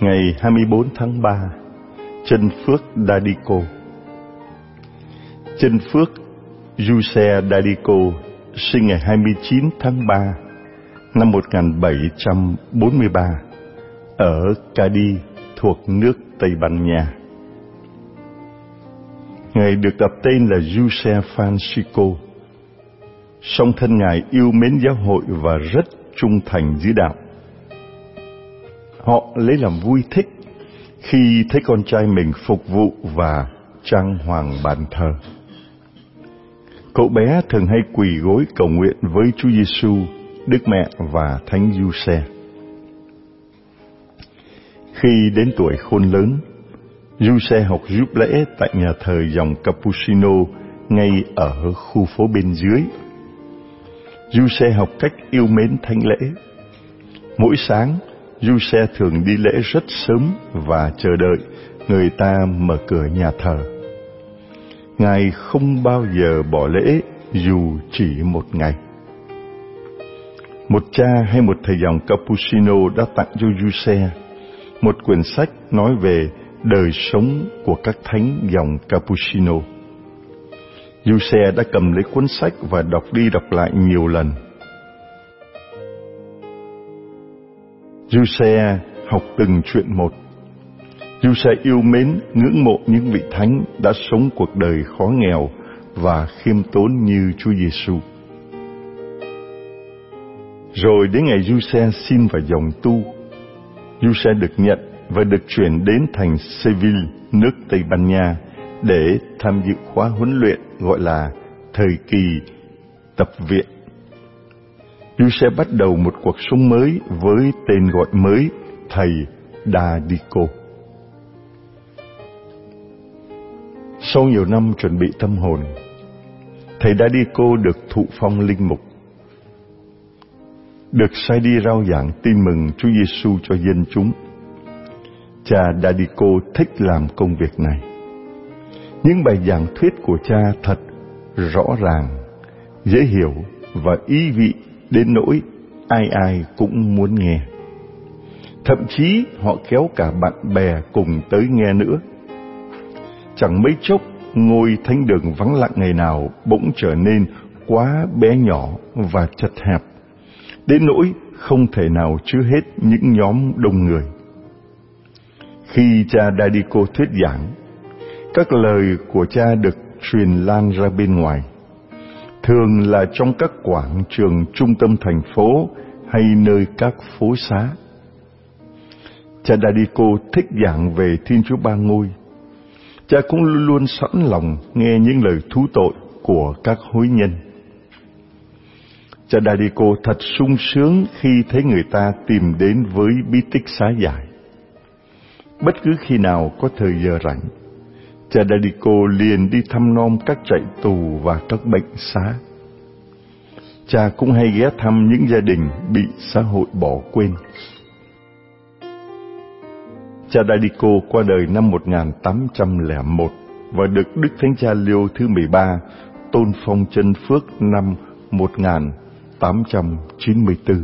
Ngày 24 tháng 3, Chân Phước Dadiko. Chân Phước Giuse Dadiko sinh ngày 29 tháng 3 năm 1743 ở Cadiz thuộc nước Tây Ban Nha. Ngài được đặt tên là Giuse Francisco, song thân Ngài yêu mến giáo hội và rất trung thành giữ đạo. Họ lấy làm vui thích khi thấy con trai mình phục vụ và trang hoàng bàn thờ. Cậu bé thường hay quỳ gối cầu nguyện với Chúa Giêsu, Đức Mẹ và Thánh Giuse. Khi đến tuổi khôn lớn, Giuse học giúp lễ tại nhà thờ dòng Cappuccino ngay ở khu phố bên dưới. Giuse học cách yêu mến thánh lễ. Mỗi sáng, Giuse thường đi lễ rất sớm và chờ đợi người ta mở cửa nhà thờ. Ngài không bao giờ bỏ lễ dù chỉ một ngày. Một cha hay một thầy dòng Cappuccino đã tặng cho Giuse một quyển sách nói về đời sống của các thánh dòng Cappuccino. Giuse đã cầm lấy cuốn sách và đọc đi đọc lại nhiều lần. Giuse học từng chuyện một. Giuse yêu mến, ngưỡng mộ những vị thánh đã sống cuộc đời khó nghèo và khiêm tốn như Chúa Giêsu. Rồi đến ngày Giuse xin vào dòng tu, Giuse được nhận và được chuyển đến thành Seville, nước Tây Ban Nha, để tham dự khóa huấn luyện gọi là thời kỳ tập viện. Giuse bắt đầu một cuộc sống mới với tên gọi mới, thầy Dadiko. Sau nhiều năm chuẩn bị tâm hồn, thầy Dadiko được thụ phong linh mục, được sai đi rao giảng tin mừng Chúa Giêsu cho dân chúng. Cha Dadiko thích làm công việc này. Những bài giảng thuyết của cha thật rõ ràng, dễ hiểu và ý vị đến nỗi ai ai cũng muốn nghe. Thậm chí họ kéo cả bạn bè cùng tới nghe nữa. Chẳng mấy chốc, ngôi thánh đường vắng lặng ngày nào bỗng trở nên quá bé nhỏ và chật hẹp, đến nỗi không thể nào chứa hết những nhóm đông người. Khi cha Dadiko thuyết giảng, các lời của cha được truyền lan ra bên ngoài, thường là trong các quảng trường trung tâm thành phố hay nơi các phố xá. Cha Dadiko thích giảng về Thiên Chúa Ba Ngôi. Cha cũng luôn luôn sẵn lòng nghe những lời thú tội của các hối nhân. Cha Dadiko thật sung sướng khi thấy người ta tìm đến với bí tích xá giải. Bất cứ khi nào có thời giờ rảnh, cha Dadiko liền đi thăm nom các trại tù và các bệnh xá. Cha cũng hay ghé thăm những gia đình bị xã hội bỏ quên. Cha Dadiko qua đời năm 1801 và được Đức Thánh Cha Leo thứ 13 tôn phong chân phước năm 1894.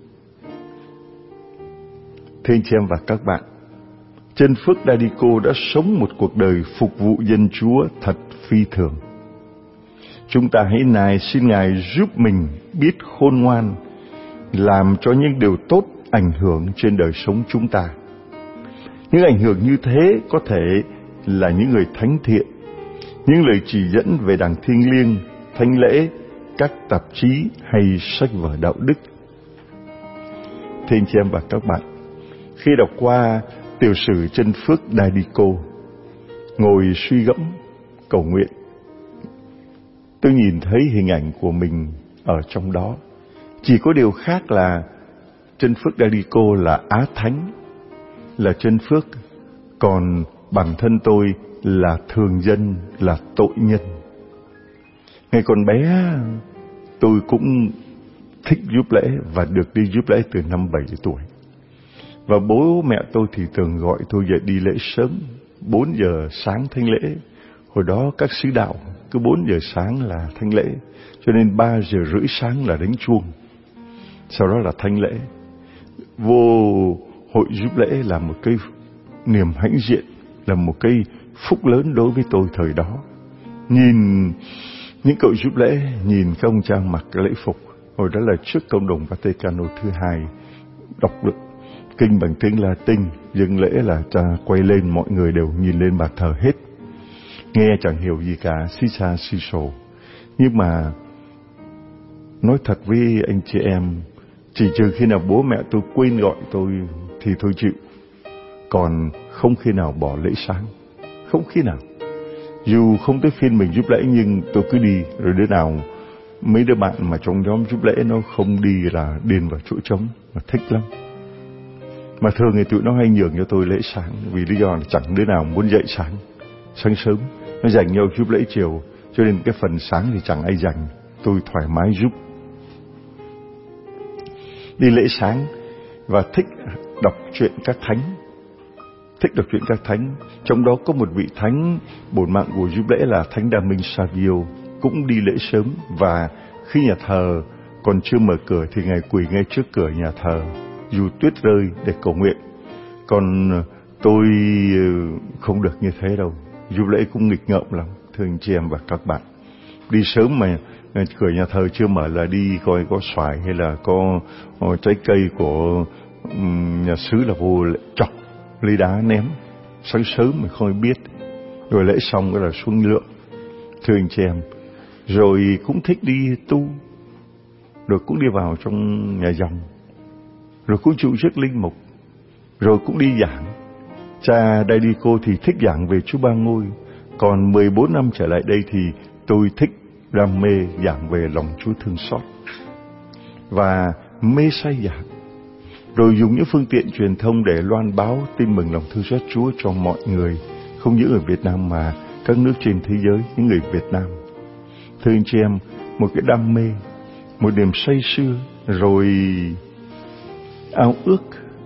Thưa anh chị em và các bạn, Chân Phước Dadiko đã sống một cuộc đời phục vụ dân Chúa thật phi thường. Chúng ta hãy nài xin Ngài giúp mình biết khôn ngoan, làm cho những điều tốt ảnh hưởng trên đời sống chúng ta. Những ảnh hưởng như thế có thể là những người thánh thiện, những lời chỉ dẫn về đàng thiêng liêng, thánh lễ, các tạp chí hay sách vở đạo đức. Thưa anh chị em và các bạn, khi đọc qua tiểu sử Chân Phước Dadiko, ngồi suy gẫm, cầu nguyện, tôi nhìn thấy hình ảnh của mình ở trong đó. Chỉ có điều khác là Chân Phước Dadiko là Á Thánh, là Chân Phước, còn bản thân tôi là thường dân, là tội nhân. Ngày còn bé, tôi cũng thích giúp lễ và được đi giúp lễ từ năm 7 tuổi. Và bố mẹ tôi thì thường gọi tôi dậy đi lễ sớm, 4 giờ sáng thánh lễ. Hồi đó các sứ đạo cứ 4 giờ sáng là thánh lễ, cho nên 3 giờ rưỡi sáng là đánh chuông. Sau đó là thánh lễ. Vô hội hội giúp lễ là một cái niềm hãnh diện, là một cái phúc lớn đối với tôi thời đó. Nhìn những cậu giúp lễ, nhìn các ông cha mặc cái lễ phục, hồi đó là trước cộng đồng Vaticano thứ hai, đọc được kinh bằng tiếng Latin, dâng lễ là cha quay lên, mọi người đều nhìn lên bàn thờ hết, nghe chẳng hiểu gì cả, xí xa xí sổ. Nhưng mà nói thật với anh chị em, chỉ trừ khi nào bố mẹ tôi quên gọi tôi thì tôi chịu, còn không khi nào bỏ lễ sáng, không khi nào. Dù không tới phiên mình giúp lễ nhưng tôi cứ đi, rồi đứa nào mấy đứa bạn mà trong nhóm giúp lễ nó không đi là điền vào chỗ trống, mà thích lắm. Mà thường thì tụi nó hay nhường cho tôi lễ sáng, vì lý do là chẳng đứa nào muốn dậy sáng sớm, nó dành nhau giúp lễ chiều, cho nên cái phần sáng thì chẳng ai dành, tôi thoải mái giúp. Đi lễ sáng và thích đọc truyện các thánh, trong đó có một vị thánh bổn mạng của giúp lễ là Thánh Đa Minh Savio, cũng đi lễ sớm, và khi nhà thờ còn chưa mở cửa thì Ngài quỳ ngay trước cửa nhà thờ dù tuyết rơi để cầu nguyện. Còn tôi không được như thế đâu, giúp lễ cũng nghịch ngợm lắm, thưa anh chị em và các bạn. Đi sớm mà cửa nhà thờ chưa mở là đi coi có xoài hay là có trái cây của nhà xứ là vô chọc ly đá ném, sáng sớm mà không biết. Rồi lễ xong cái là xuống lượng, thưa anh chị em. Rồi cũng thích đi tu, rồi cũng đi vào trong nhà dòng, rồi cũng trụ chức linh mục, rồi cũng đi giảng. Cha Daidico thì thích giảng về Chúa Ba Ngôi, còn 14 năm trở lại đây thì tôi thích đam mê giảng về lòng Chúa thương xót và mê say giảng, rồi dùng những phương tiện truyền thông để loan báo tin mừng lòng thương xót Chúa cho mọi người, không những ở Việt Nam mà các nước trên thế giới, những người Việt Nam. Thưa anh chị em, một cái đam mê, một niềm say sưa, rồi ao ước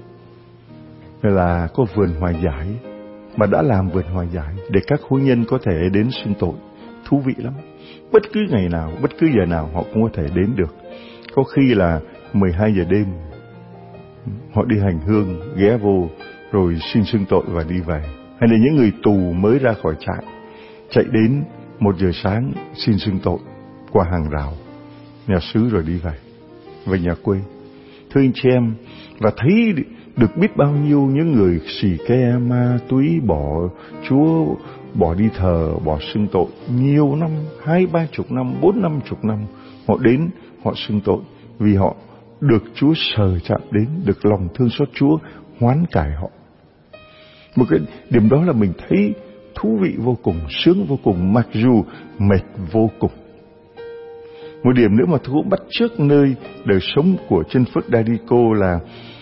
là có vườn hòa giải, mà đã làm vườn hòa giải để các hôn nhân có thể đến xưng tội. Thú vị lắm. Bất cứ ngày nào, bất cứ giờ nào họ cũng có thể đến được. Có khi là 12 giờ đêm họ đi hành hương, ghé vô rồi xin xưng tội và đi về. Hay là những người tù mới ra khỏi trại chạy đến 1 giờ sáng xin xưng tội qua hàng rào nhà xứ rồi đi về nhà quê. Thưa anh chị em, và thấy được biết bao nhiêu những người xì ke ma túy, bỏ Chúa, bỏ đi thờ, bỏ xưng tội nhiều năm, 20-30 năm, 40-50 năm, họ đến họ xưng tội vì họ được Chúa sờ chạm đến, được lòng thương xót Chúa hoán cải họ. Một cái điểm đó là mình thấy thú vị vô cùng, sướng vô cùng, mặc dù mệt vô cùng. Một điểm nữa mà tôi cũng bắt chước nơi đời sống của chân Phước Daidico là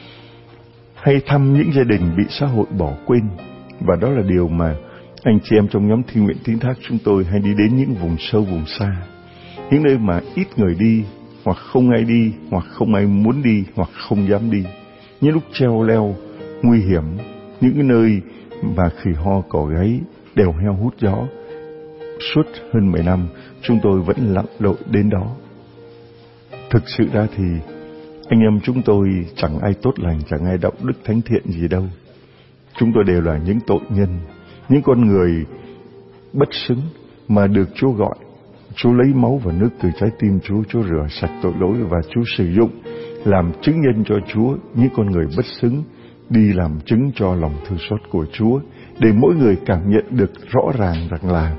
hay thăm những gia đình bị xã hội bỏ quên. Và đó là điều mà anh chị em trong nhóm Thi Nguyện Tín Thác chúng tôi hay đi đến những vùng sâu vùng xa, những nơi mà ít người đi, hoặc không ai đi, hoặc không ai muốn đi, hoặc không dám đi. Những lúc treo leo, nguy hiểm, những cái nơi mà khỉ ho cỏ gáy, đều heo hút gió. Suốt hơn 10 năm, chúng tôi vẫn lặn lội đến đó. Thực sự ra thì anh em chúng tôi chẳng ai tốt lành, chẳng ai đạo đức thánh thiện gì đâu. Chúng tôi đều là những tội nhân, những con người bất xứng mà được Chúa gọi. Chúa lấy máu và nước từ trái tim Chúa rửa sạch tội lỗi, và Chúa sử dụng làm chứng nhân cho Chúa những con người bất xứng đi làm chứng cho lòng thương xót của Chúa, để mỗi người cảm nhận được rõ ràng rằng là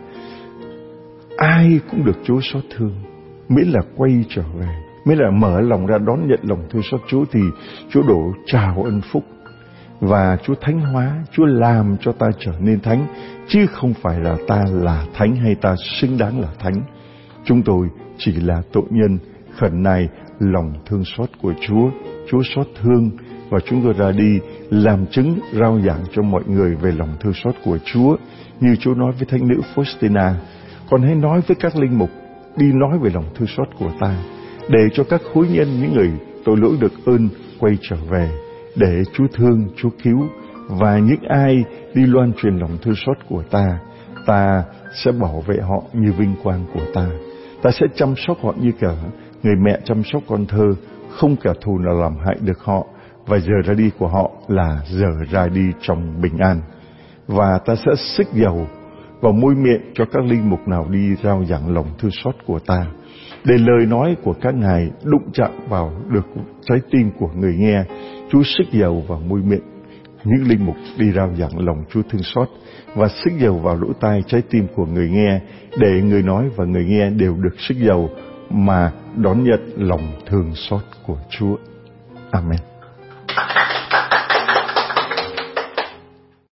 ai cũng được Chúa xót thương, miễn là quay trở về, miễn là mở lòng ra đón nhận lòng thương xót Chúa, thì Chúa đổ trào ân phúc và Chúa thánh hóa, Chúa làm cho ta trở nên thánh, chứ không phải là ta là thánh hay ta xứng đáng là thánh. Chúng tôi chỉ là tội nhân khẩn nài lòng thương xót của Chúa. Chúa xót thương và chúng tôi ra đi làm chứng rao giảng cho mọi người về lòng thương xót của Chúa. Như Chúa nói với thánh nữ Faustina, con hãy nói với các linh mục, đi nói về lòng thương xót của ta, để cho các hối nhân, những người tội lỗi được ơn quay trở về, để Chúa thương, Chúa cứu. Và những ai đi loan truyền lòng thương xót của ta, ta sẽ bảo vệ họ như vinh quang của ta. Ta sẽ chăm sóc họ như cả người mẹ chăm sóc con thơ, không kẻ thù nào làm hại được họ, và giờ ra đi của họ là giờ ra đi trong bình an. Và ta sẽ xức dầu vào môi miệng cho các linh mục nào đi rao giảng lòng thương xót của ta, để lời nói của các ngài đụng chạm vào được trái tim của người nghe. Chúa xức dầu vào môi miệng những linh mục đi rao giảng lòng Chúa thương xót, và xức dầu vào lỗ tai trái tim của người nghe, để người nói và người nghe đều được xức dầu mà đón nhận lòng thương xót của Chúa. Amen.